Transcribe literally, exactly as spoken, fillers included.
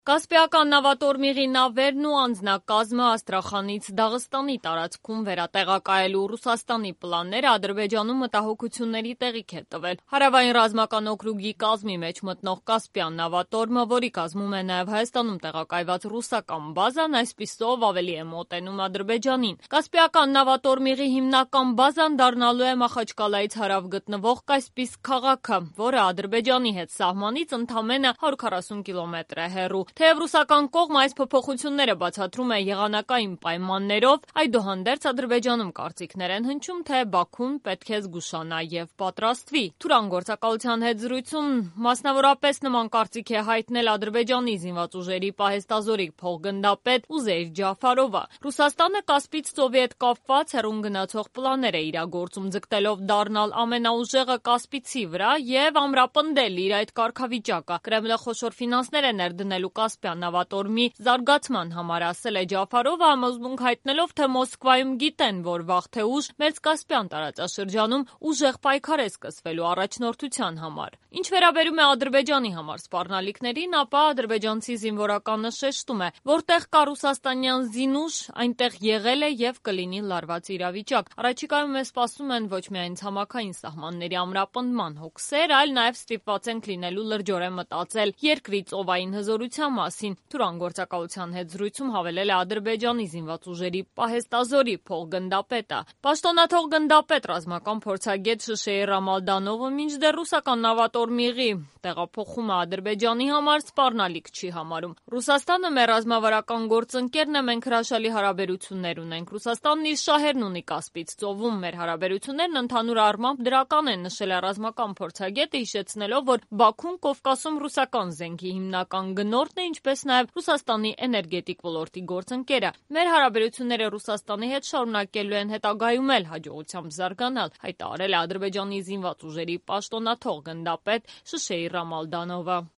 Կասպիական նավատորմիղի նավերն ու անձնակազմը Աստրախանից Դաղստանի տարածքում վերատեղակայելու Ռուսաստանի պլանները Ադրբեջանում մտահոգությունների տեղիք է տվել։ Հարավային ռազմական օկրուգի կազմի մեջ մտնող Կասպիան նավատորմը, որի կազմում է նաև Հայաստանում տեղակայված ռուսական բազան, այսպիսով ավելի է մոտենում Ադրբեջանին։ Կասպիական նավատորմիղի հիմնական բազան դառնալու է Մախաչկալայից հարավ գտնվող Կասպիսկ քաղաքը, որը Ադրբեջանի հետ սահմանից ընդամենը հարյուր քառասուն կիլոմետր է հեռու։ Թեև ռուսական կողմը այս փոփոխությունները բացատրում է եղանակային պայմաններով, այդուհանդերձ Ադրբեջանում կարծիքներ են հնչում, թե Բաքուն պետք է զգուշանա եւ պատրաստվի։ Թուրան գործակալության հետ զրույցում մասնավորապես նման կարծիք է հայտնել Ադրբեջանի զինված ուժերի պահեստազորի փոխգնդապետ Ուզեյր Ջաֆարովը։ Ռուսաստանը Կասպից ծովի հետ կապված հեռուն գնացող պլաններ է իրագործում, ձգտելով դառնալ ամենաուժեղը Կասպիցի վրա եւ ամրապնդել իր այդ կարգավիճակը։ Կրեմլը խոշոր ֆինանսներ է ներդնելու Կասպիան նավատորմի զարգացման համար, ասել է Ջաֆարովը, համոզմունք հայտնելով, թե Մոսկվայում գիտեն, որ վաղ թե ուշ Մերձկասպյան տարածաշրջանում ուժեղ պայքար է սկսվելու առաջնորդության համար։ Ինչ վերաբերում է Ադրբեջանի համար սպառնալիքներին, ապա ադրբեջանցի զինվորականը շեշտում է, որտեղ կա ռուսաստանյան զինուժ, այնտեղ եղել է եւ կլինի լարված իրավիճակ։ Առաջիկայում մեզ սպասում են ոչ միայն ցամաքային սահմանների ամրապնդման հոգսեր, այլ նաեւ ստիպված ենք լինելու լրջորեն մտածել երկրի ծովային հզորության մասին, Թուրան գործակալության հետ զրույցում հավելել է Ադրբեջանի զինված ուժերի պահեստազորի փոխգնդապետը։ Պաշտոնաթող գնդապետ ռազմական փորձագետ Շշեյր Ռամալդանովը մինչդեռ ռուսական նավատորմիղի տեղափոխումը Ադրբեջանի համար սպառնալիք չի համարում։ Ռուսաստանը մեր ռազմավարական գործընկերն է, մենք հրաշալի հարաբերություններ ունենք։ Ռուսաստանն իր շահերն ունի Կասպից ծովում, մեր հարաբերություններն ընդհանուր առմամբ դրական են, նշել է ռազմական փորձագետը, հիշեցնելով, որ Բաքուն Կովկասում ռուսական զենքի հիմնական գնորդն է, ինչպես նաև Ռուսաստանի էներգետիկ ոլորտի գործընկերը։ Մեր հարաբերությունները Ռուսաստանի հետ շարունակելու են հետագայում էլ հաջողությամբ զարգանալ, հայտարարել է Ադրբեջանի զինված ուժերի պաշտոնաթող գնդապետ Շշեյր Ռամալդանովը։